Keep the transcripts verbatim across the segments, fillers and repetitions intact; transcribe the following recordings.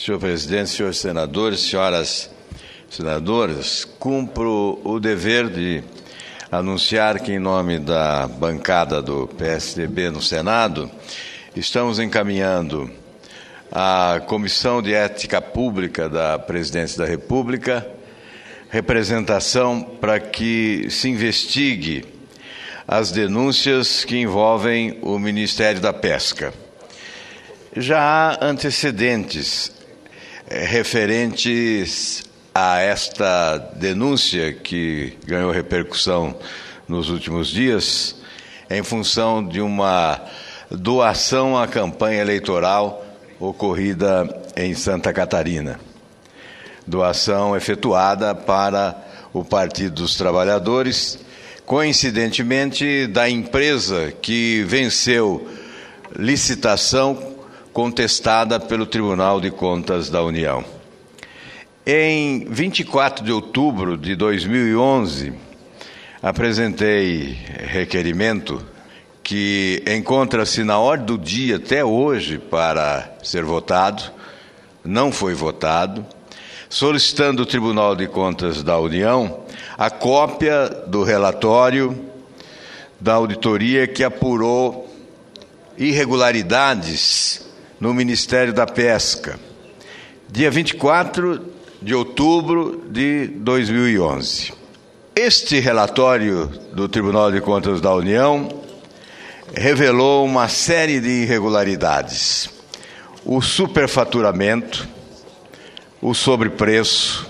Senhor presidente, senhores senadores, senhoras senadoras, cumpro o dever de anunciar que, em nome da bancada do P S D B no Senado, estamos encaminhando à Comissão de Ética Pública da Presidência da República representação para que se investigue as denúncias que envolvem o Ministério da Pesca. Já há antecedentes eh, referentes a esta denúncia que ganhou repercussão nos últimos dias, em função de uma doação à campanha eleitoral ocorrida em Santa Catarina. Doação efetuada para o Partido dos Trabalhadores, coincidentemente da empresa que venceu licitação contestada pelo Tribunal de Contas da União. Em vinte e quatro de outubro de dois mil e onze, apresentei requerimento que encontra-se na ordem do dia até hoje para ser votado, não foi votado, solicitando ao Tribunal de Contas da União a cópia do relatório da auditoria que apurou irregularidades no Ministério da Pesca, dia vinte e quatro de outubro de dois mil e onze. Este relatório do Tribunal de Contas da União revelou uma série de irregularidades: o superfaturamento, o sobrepreço,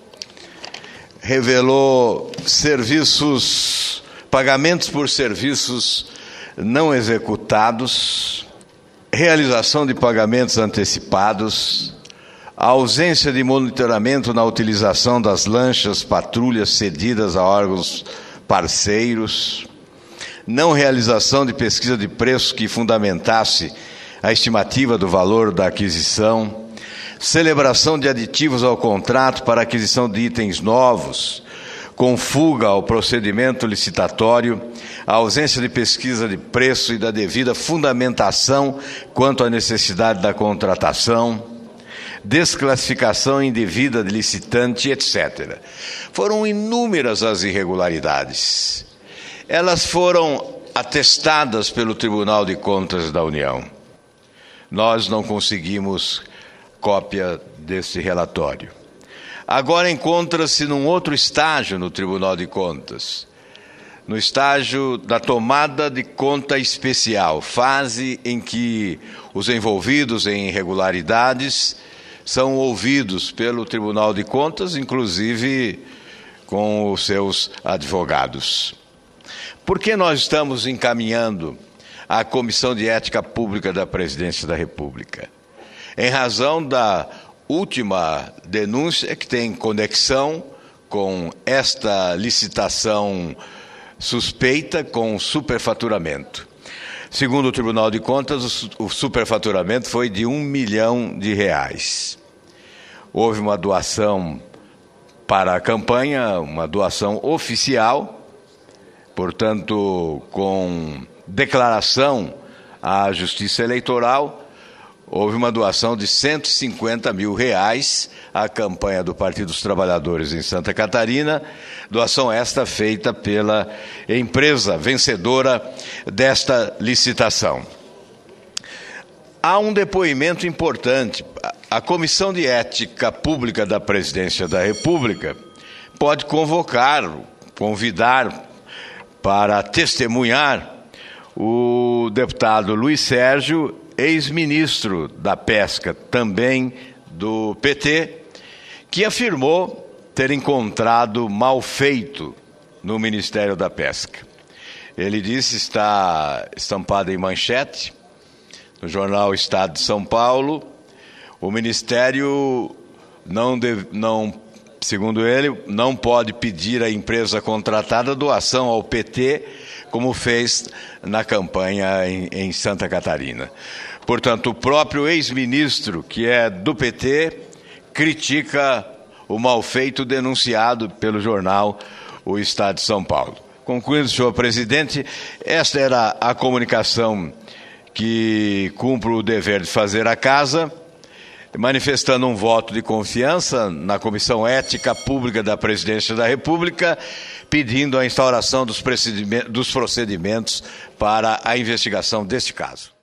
revelou serviços, pagamentos por serviços não executados, realização de pagamentos antecipados, a ausência de monitoramento na utilização das lanchas patrulhas cedidas a órgãos parceiros, não realização de pesquisa de preço que fundamentasse a estimativa do valor da aquisição, celebração de aditivos ao contrato para aquisição de itens novos, com fuga ao procedimento licitatório, a ausência de pesquisa de preço e da devida fundamentação quanto à necessidade da contratação, desclassificação indevida de licitante, etcétera. Foram inúmeras as irregularidades. Elas foram atestadas pelo Tribunal de Contas da União. Nós não conseguimos cópia desse relatório. Agora encontra-se num outro estágio no Tribunal de Contas, no estágio da tomada de conta especial, fase em que os envolvidos em irregularidades são ouvidos pelo Tribunal de Contas, inclusive com os seus advogados. Por que nós estamos encaminhando à Comissão de Ética Pública da Presidência da República? Em razão da última denúncia que tem conexão com esta licitação suspeita com superfaturamento. Segundo o Tribunal de Contas, o superfaturamento foi de um milhão de reais. Houve uma doação para a campanha, uma doação oficial, portanto, com declaração à Justiça Eleitoral. Houve uma doação de cento e cinquenta mil reais à campanha do Partido dos Trabalhadores em Santa Catarina, doação esta feita pela empresa vencedora desta licitação. Há um depoimento importante. A Comissão de Ética Pública da Presidência da República pode convocar, convidar para testemunhar o deputado Luiz Sérgio, ex-ministro da Pesca, também do P T, que afirmou ter encontrado mal feito no Ministério da Pesca. Ele disse, está estampado em manchete, no jornal Estado de São Paulo, o Ministério não, deve, não, segundo ele, não pode pedir à empresa contratada doação ao P T, como fez na campanha em, em Santa Catarina. Portanto, o próprio ex-ministro, que é do P T, critica o malfeito denunciado pelo jornal O Estado de São Paulo. Concluindo, senhor presidente, esta era a comunicação que cumpro o dever de fazer à casa. manifestando um voto de confiança na Comissão Ética Pública da Presidência da República, pedindo a instauração dos procedimentos para a investigação deste caso.